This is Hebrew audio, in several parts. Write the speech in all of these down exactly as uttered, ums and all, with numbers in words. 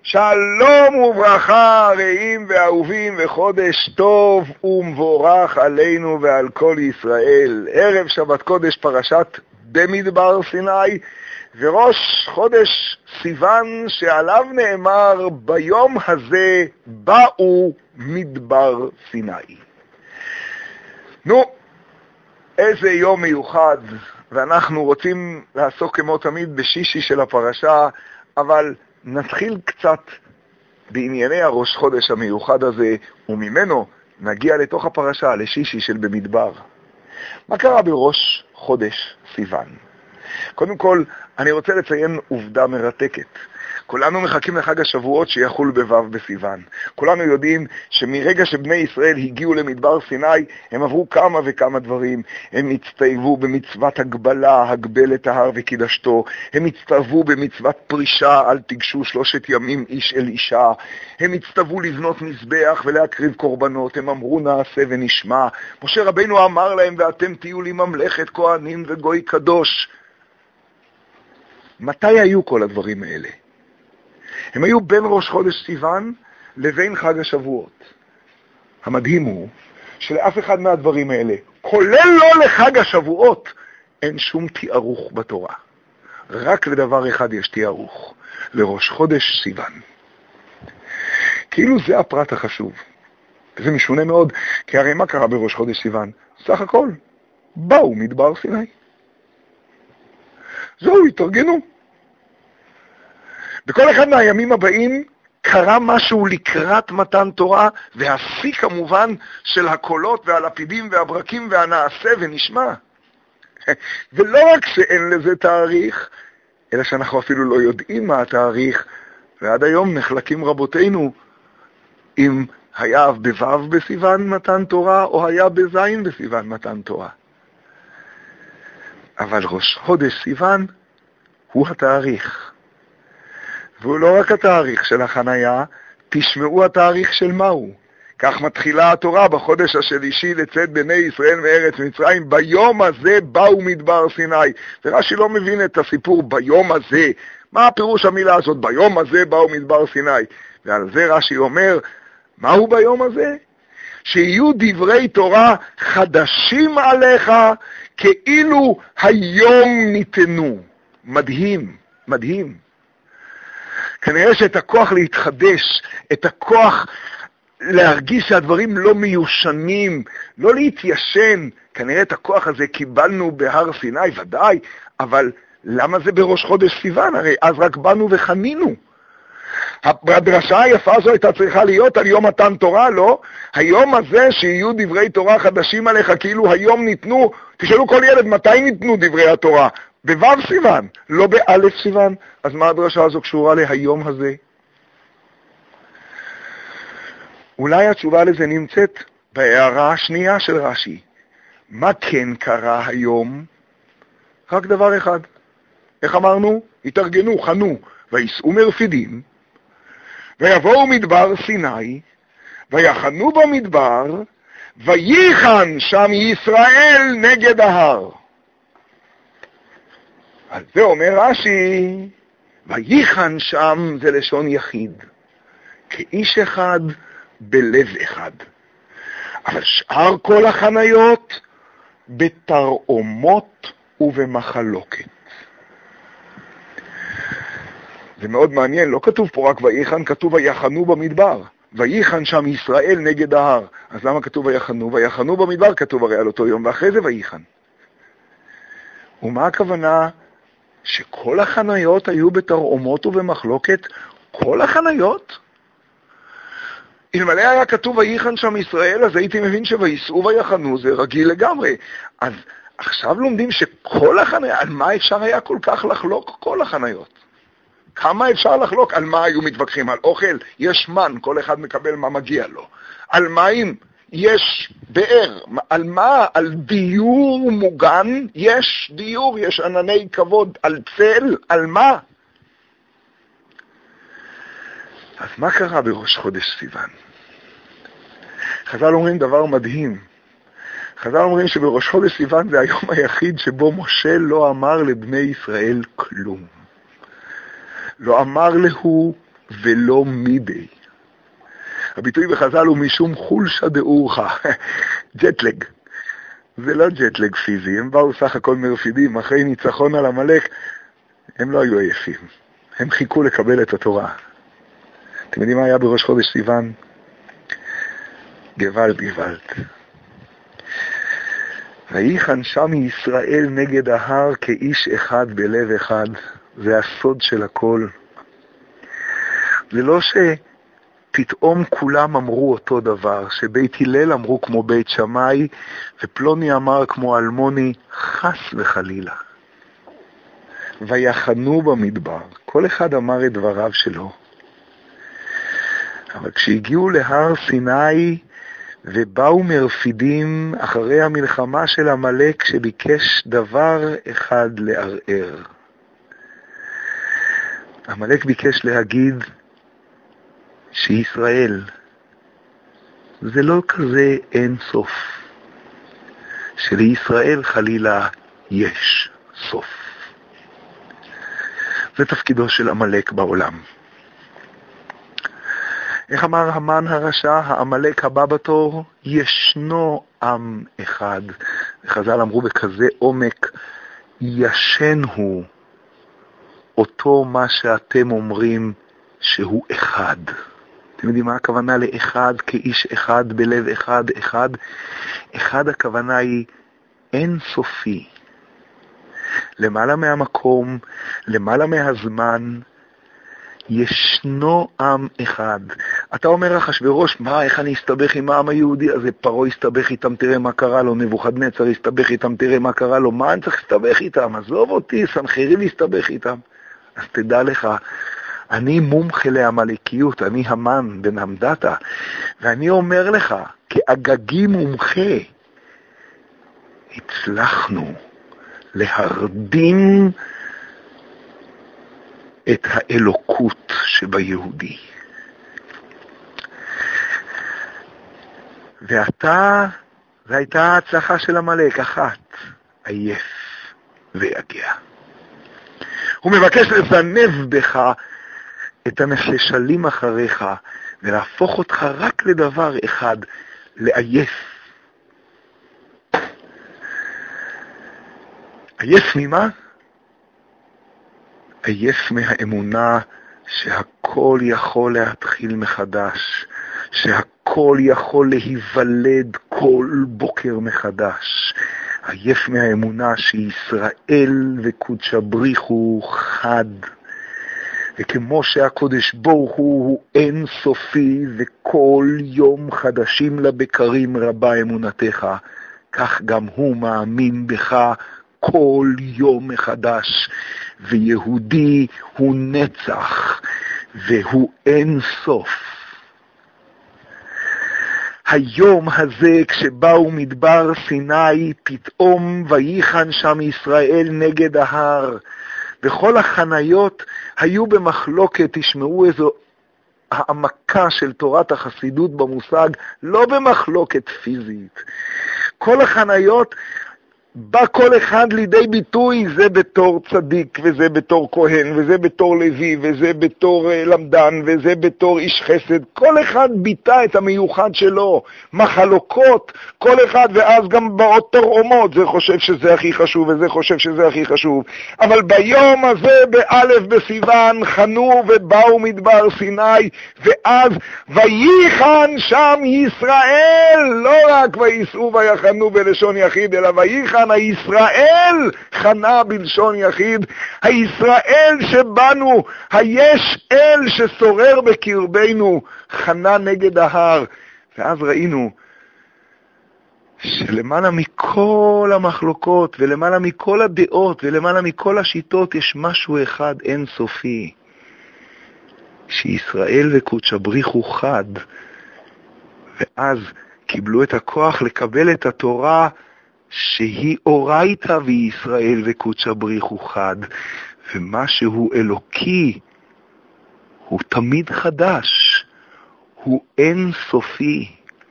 שלום וברכה רעים ואהובים וחודש טוב ומבורך עלינו ועל כל ישראל. ערב שבת קודש פרשת במדבר סיני וראש חודש סיוון שעליו נאמר ביום הזה באו מדבר סיני. נו, איזה יום מיוחד, ואנחנו רוצים לעסוק כמו תמיד בשישי של הפרשה, אבל נתחיל קצת בענייני הראש חודש המיוחד הזה, וממנו נגיע לתוך הפרשה, לשישי של במדבר. מה קרה בראש חודש סיוון? קודם כל, אני רוצה לציין עובדה מרתקת. כולנו מחכים לחג השבועות שיחול בו' בסיוון. כולנו יודעים שמרגע שבני ישראל הגיעו למדבר סיני, הם עברו כמה וכמה דברים. הם הצטייבו במצוות הגבלה, הגבל את ההר וקידשתו. הם הצטייבו במצוות פרישה, אל תיגשו שלושת ימים איש אל אישה. הם הצטייבו לבנות מזבח ולהקריב קורבנות. הם אמרו נעשה ונשמע. משה רבינו אמר להם, ואתם תהיו לי ממלכת כהנים וגוי קדוש. מתי היו כל הדברים האלה? הם היו בין ראש חודש סיוון לבין חג השבועות. המדהים הוא שלאף אחד מהדברים האלה, כולל לא לחג השבועות, אין שום תיארוך בתורה. רק לדבר אחד יש תיארוך, לראש חודש סיוון. כאילו זה הפרט החשוב. וזה משונה מאוד, כי הרי מה קרה בראש חודש סיוון? סך הכל, באו מדבר סיני. זהו, התארגנו. בכל אחד מהימים הבאים קרה משהו לקראת מתן תורה, והשיא כמובן של הקולות והלפידים והברקים והנעשה ונשמע. ולא רק שאין לזה תאריך, אלא שאנחנו אפילו לא יודעים מה התאריך, ועד היום נחלקים רבותינו אם היה בו' בסיוון מתן תורה או היה בז' בסיוון מתן תורה. אבל ראש חודש סיוון הוא התאריך. והוא לא רק התאריך של החנייה, תשמעו התאריך של מהו. כך מתחילה התורה בחודש השלישי לצאת בני ישראל מארץ מצרים, ביום הזה באו מדבר סיני. ורש"י לא מבין את הסיפור ביום הזה. מה הפירוש המילה הזאת? ביום הזה באו מדבר סיני. ועל זה רש"י אומר, מהו ביום הזה? שיהיו דברי תורה חדשים עליך, כאילו היום ניתנו. מדהים, מדהים. כנראה שאת הכוח להתחדש, את הכוח להרגיש שהדברים לא מיושנים, לא להתיישן, כנראה את הכוח הזה קיבלנו בהר סיני, ודאי, אבל למה זה בראש חודש סיוון? הרי אז רק באנו וחנינו. הדרשה היפה הזו הייתה צריכה להיות על יום מתן תורה, לא? היום הזה שיהיו דברי תורה חדשים עליך, כאילו היום ניתנו, תשאלו כל ילד מתי ניתנו דברי התורה? בו' סיוון, לא באלף סיוון. אז מה הדרשה הזו קשורה להיום הזה? אולי התשובה לזה נמצאת בהערה השנייה של רש"י. מה כן קרה היום? רק דבר אחד. איך אמרנו? התארגנו, חנו, ויסעו מרפידים, ויבואו מדבר סיני, ויחנו במדבר, וייחן שם ישראל נגד ההר. על זה אומר רש"י, וייחן שם זה לשון יחיד, כאיש אחד בלב אחד. אבל שאר כל החניות בתרעומות ובמחלוקת. זה מאוד מעניין, לא כתוב פה רק וייחן, כתוב ויחנו במדבר. וייחן שם ישראל נגד ההר. אז למה כתוב ויחנו? ויחנו במדבר כתוב הרי על אותו יום, ואחרי זה וייחן. ומה הכוונה? שכל החניות היו בתרעומות ובמחלוקת? כל החניות? אלמלא היה כתוב וייחן שם ישראל, אז הייתי מבין שויסעו ויחנו, זה רגיל לגמרי. אז עכשיו לומדים שכל החניות, על מה אפשר היה כל כך לחלוק כל החניות? כמה אפשר לחלוק? על מה היו מתווכחים? על אוכל? יש מן, כל אחד מקבל מה מגיע לו. על מים? יש באר. על מה? על דיור מוגן? יש דיור, יש ענני כבוד. על צל? על מה? אז מה קרה בראש חודש סיוון? חז"ל אומרים דבר מדהים. חז"ל אומרים שבראש חודש סיוון זה היום היחיד שבו משה לא אמר לבני ישראל כלום. לא אמר להו ולא מידי. הביטוי בחז"ל הוא משום חולשה דאורחה, ג'טלג. זה לא ג'טלג פיזי, הם באו סך הכל מרפידים, אחרי ניצחון על עמלק, הם לא היו עייפים. הם חיכו לקבל את התורה. אתם יודעים מה היה בראש חודש סיוון? גוואלד גוואלד. ויחן שם ישראל נגד ההר כאיש אחד בלב אחד. זה הסוד של הכל. זה לא שפתאום כולם אמרו אותו דבר, שבית הלל אמרו כמו בית שמאי, ופלוני אמר כמו אלמוני, חס וחלילה. ויחנו במדבר. כל אחד אמר את דבריו שלו. אבל כשהגיעו להר סיני, ובאו מרפידים אחרי המלחמה של עמלק שביקש דבר אחד לערער. עמלק ביקש להגיד שישראל זה לא כזה אין סוף, שלישראל חלילה יש סוף. זה תפקידו של עמלק בעולם. איך אמר המן הרשע, העמלק הבא בתור, ישנו עם אחד. וחז"ל אמרו בכזה עומק, ישן הוא אותו מה שאתם אומרים שהוא אחד. אתם יודעים מה הכוונה לאחד, כאיש אחד, בלב אחד, אחד? אחד הכוונה היא אין סופי. למעלה מהמקום, למעלה מהזמן, ישנו עם אחד. אתה אומר אחשוורוש, מה, איך אני אסתבך עם העם היהודי? אז פרעה יסתבך איתם, תראה מה קרה לו, נבוכדנצר יסתבך איתם, תראה מה קרה לו, מה אני צריך להסתבך איתם? עזוב אותי, סנחריב יסתבך איתם. אז תדע לך, אני מומחה לעמלקיות, אני המן בן המדתה, ואני אומר לך, כאגגי מומחה, הצלחנו להרדים את האלוקות שביהודי. ואתה, זו הייתה ההצלחה של עמלק, אחת, עייף ויגע. הוא מבקש לזנב בך את הנשלים אחריך, ולהפוך אותך רק לדבר אחד, לעייף. עייף ממה? עייף מהאמונה שהכל יכול להתחיל מחדש, שהכל יכול להיוולד כל בוקר מחדש. עייף מהאמונה שישראל וקודש בריחו חד, וכמו שהקודש ברוך הוא הוא אין סופי, וכל יום חדשים לבקרים רבה אמונתך, כך גם הוא מאמין בך כל יום מחדש, ויהודי הוא נצח, והוא אין סוף. היום הזה כשבאו מדבר סיני, פתאום ויחן שם ישראל נגד ההר, וכל החניות היו במחלוקת. תשמעו איזו העמקה של תורת החסידות במושג, לא במחלוקת פיזית. כל החניות בא כל אחד לידי ביטוי, זה בתור צדיק, וזה בתור כהן, וזה בתור לוי, וזה בתור uh, למדן, וזה בתור איש חסד. כל אחד ביטא את המיוחד שלו, מחלוקות, כל אחד, ואז גם באות תרעומות, זה חושב שזה הכי חשוב, וזה חושב שזה הכי חשוב. אבל ביום הזה, באלף בסיוון, חנו ובאו מדבר סיני, ואז ויחן שם ישראל, לא רק ויסעו ויחנו בלשון יחיד, אלא ויחן הישראל חנה בלשון יחיד. הישראל שבנו, היש אל ששורר בקרבנו, חנה נגד ההר. ואז ראינו שלמעלה מכל המחלוקות ולמעלה מכל הדעות ולמעלה מכל השיטות יש משהו אחד אין סופי, שישראל וקודש בריחו חד. ואז קיבלו את הכוח לקבל את התורה שהיא אורייתא וישראל וקודש בריחו חד, ומה שהוא אלוקי הוא תמיד חדש, הוא אין סופי.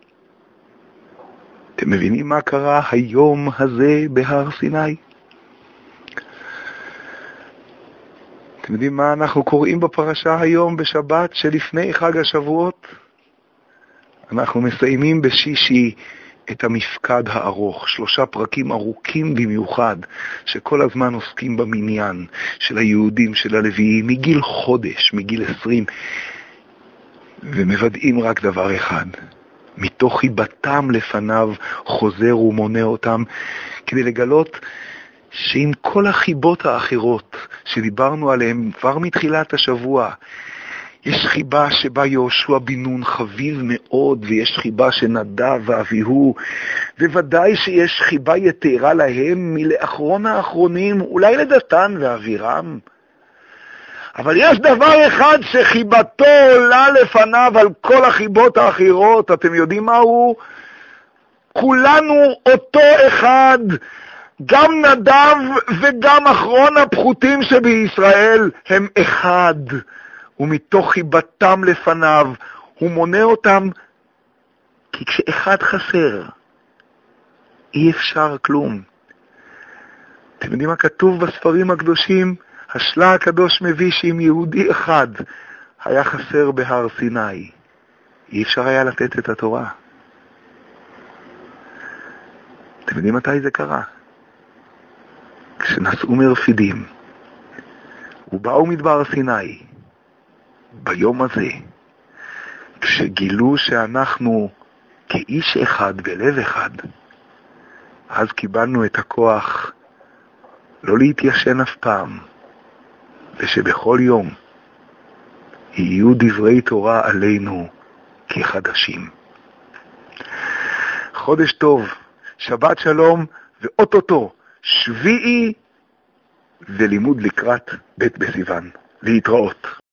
אתם מבינים מה קרה היום הזה בהר סיני? אתם אתם יודעים מה אנחנו קוראים בפרשה היום בשבת שלפני חג השבועות? אנחנו מסיימים בשישי את המפקד הארוך, שלושה פרקים ארוכים במיוחד, שכל הזמן עוסקים במניין של היהודים, של הלוויים, מגיל חודש, מגיל עשרים, ומוודאים רק דבר אחד, מתוך חיבתם לפניו חוזר ומונה אותם, כדי לגלות שעם כל החיבות האחרות שדיברנו עליהן כבר מתחילת השבוע, יש חיבה שבה יהושע בן נון חביב מאוד, ויש חיבה שנדב ואביהו, וודאי שיש חיבה יתרה להם מלאחרון האחרונים, אולי לדתן ואבירם. אבל יש דבר אחד שחיבתו עולה לפניו על כל החיבות האחרות, אתם יודעים מהו? כולנו אותו אחד, גם נדב וגם אחרון הפחותים שבישראל הם אחד. ומתוך חיבתם לפניו הוא מונה אותם, כי כשאחד חסר אי אפשר כלום. אתם יודעים מה כתוב בספרים הקדושים? השלה הקדוש מביא שאם יהודי אחד היה חסר בהר סיני, אי אפשר היה לתת את התורה. אתם יודעים מתי זה קרה? כשנסעו מרפידים ובאו מדבר סיני, ביום הזה, כשגילו שאנחנו כאיש אחד בלב אחד, אז קיבלנו את הכוח לא להתיישן אף פעם, ושבכל יום יהיו דברי תורה עלינו כחדשים. חודש טוב, שבת שלום, ואוטוטו שביעי ולימוד לקראת בית בסיוון. להתראות.